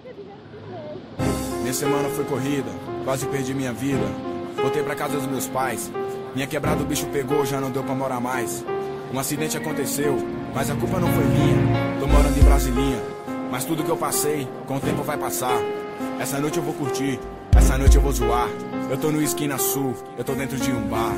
Minha semana foi corrida, quase perdi minha vida. Voltei pra casa dos meus pais. Minha quebrada o bicho pegou, já não deu pra morar mais. Um acidente aconteceu, mas a culpa não foi minha. Tô morando em Brasilinha, mas tudo que eu passei, com o tempo vai passar. Essa noite eu vou curtir, essa noite eu vou zoar. Eu tô no Esquina Sul, eu tô dentro de um bar.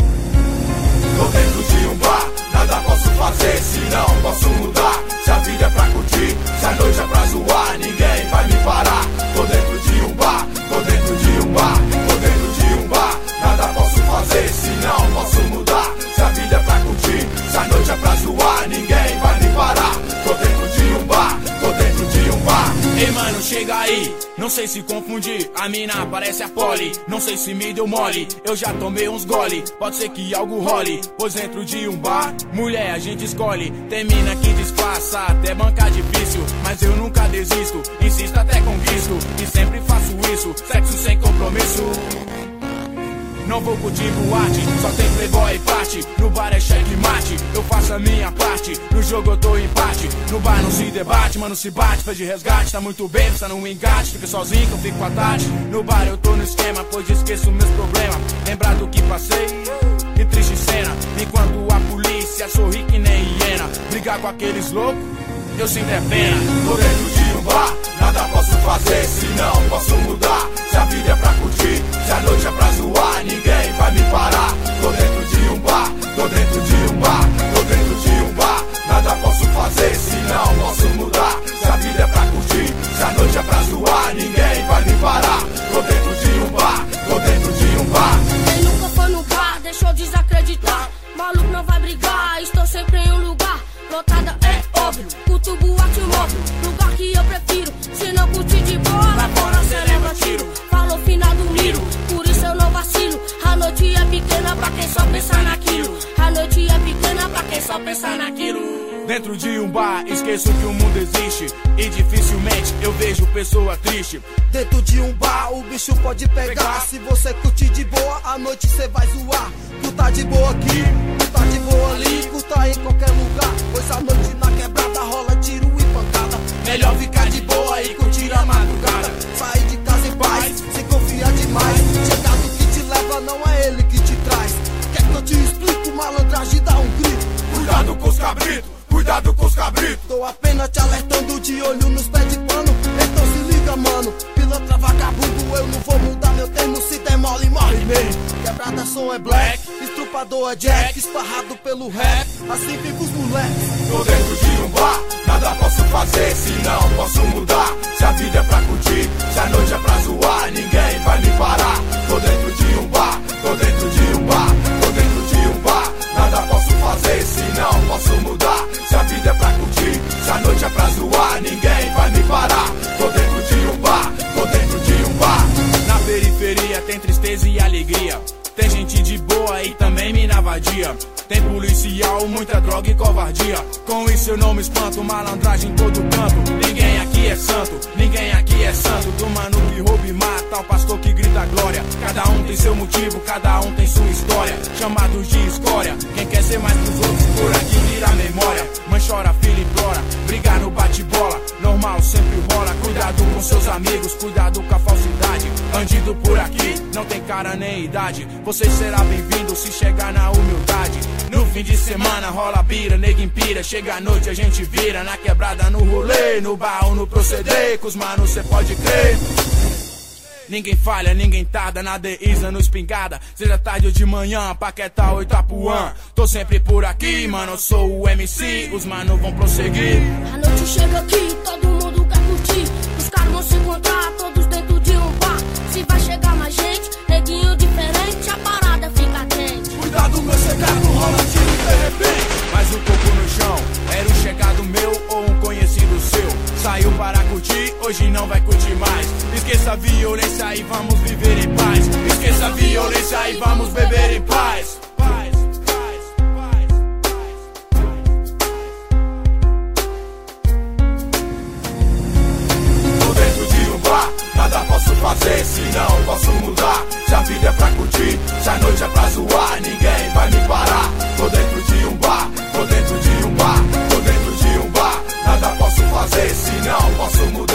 Tô dentro de um bar, nada posso fazer, se não posso mudar. Se a vida é pra curtir, se a noite é pra zoar, ninguém vai me parar. Tô dentro de um bar, tô dentro de um bar, tô dentro de um bar. Nada posso fazer, se não posso mudar. Se a vida é pra curtir, se a noite é pra zoar, ninguém vai me parar. Tô dentro de um bar, tô dentro de um bar. Ei mano, chega aí, não sei se confundir. A mina parece a Polly, não sei se me deu mole. Eu já tomei uns gole, pode ser que algo role. Pois dentro de um bar, mulher a gente escolhe. Tem mina que disfarça, até bancar difícil. Mas eu nunca desisto, insisto até conquisto. E sempre faço isso, sexo sem compromisso. Não vou curtir boate, só tem playboy e parte. No bar é checkmate, eu faço a minha parte. No jogo eu tô empate, no bar não se debate. Mano se bate, faz de resgate, tá muito bem, tá no engate. Fica sozinho que eu fico à tarde. No bar eu tô no esquema, pois esqueço meus problemas. Lembrar do que passei, que triste cena. Enquanto a polícia sorri que nem hiena. Brigar com aqueles loucos, eu sinto é pena. Tô dentro de um bar, nada posso fazer, se não posso mudar. Se a vida é pra curtir, se a noite é pra zoar, ninguém vai me parar. Tô dentro de um bar, tô dentro de um bar, tô dentro de um bar. Nada posso fazer, se não posso mudar. Se a vida é pra curtir, se a noite é pra zoar, ninguém vai me parar. Tô dentro de um bar, tô dentro de um bar. Quem nunca foi no bar, deixou desacreditar. Maluco não vai brigar, estou sempre em um lugar. Lotada é óbvio, curto boate móvel. Lugar que eu prefiro, se não curtir de boa, lá fora cê leva tiro. Falou final do miro, por isso eu não vacilo. A noite é pequena pra quem só pensa naquilo. A noite é pequena pra quem só pensa naquilo. Dentro de um bar, esqueço que o mundo existe. E dificilmente eu vejo pessoa triste. Dentro de um bar, o bicho pode pegar. Se você curtir de boa, à noite cê vai zoar. Tu tá de boa aqui, tu tá de boa ali, curta em qualquer lugar. Pois à noite na quebrada rola tiro e pancada. Melhor ficar de boa e curtir a madrugada. Sair de casa em paz, sem confiar demais. Chegado que te leva, não é ele que te traz. Quer que eu te explico? Malandragem dá um grito. Cuidado com os cabritos, cuidado com os cabritos. Tô apenas te alertando, de olho nos pés de pano. Então se liga, mano, pilantra vagabundo. Eu não vou mudar meu termo, se der mole, morre mesmo. Quebrada som é black, estrupador é jack. Esparrado pelo rap, assim vive os moleques. Tô dentro de um bar, nada posso fazer, se não posso mudar. Se a vida é pra curtir, se a noite é pra zoar, ninguém vai me parar. Tô dentro de um bar, tô dentro de um bar, tô dentro de um bar. Nada posso fazer, se não posso mudar. Se a vida é pra curtir, se a noite é pra zoar, ninguém vai me parar. Tô dentro de um bar, tô dentro de um bar. Na periferia tem tristeza e alegria. Tem gente de boa e também mina vadia. Tem policial, muita droga e covardia. Com isso eu não me espanto, malandragem em todo canto. Ninguém aqui é santo, ninguém aqui é santo. Do mano que rouba e mata, ao pastor que grita glória. Cada um tem seu motivo, cada um tem sua história. Chamados de escória, quem quer ser mais que os outros por aqui vira memória. Mãe chora, filho implora, brigar no bate-bola. Normal sempre rola, cuidado com seus amigos, cuidado com a falsidade. Bandido por aqui, não tem cara nem idade. Você será bem-vindo se chegar na humildade. No fim de semana rola bira, nega empira. Chega a noite a gente vira, na quebrada, no rolê, no bar ou no proceder. Com os manos cê pode crer. Ninguém falha, ninguém tarda, na deísa, no espingarda. Seja tarde ou de manhã, Paquetá ou Itapuã. Tô sempre por aqui, mano, eu sou o MC. Os manos vão prosseguir. A noite chega aqui, todo mundo quer curtir. Os caras vão se encontrar, todos dentro de um bar. Se vai chegar mais gente, neguinho diferente, a parada fica quente. Cuidado, meu chegado, rola tiro de repente. Mas o coco no chão, era um chegado meu ou um conhecido seu. Saiu para curtir, hoje não vai curtir mais. Esqueça a violência e vamos viver em paz. Esqueça a violência e vamos beber em paz. Tô dentro de um bar, nada posso fazer, se não posso mudar. Se a vida é pra curtir, se a noite é pra zoar, ninguém vai me parar. Tô dentro de um bar, tô dentro de um bar, tô dentro de um bar. Nada posso fazer, se não posso mudar.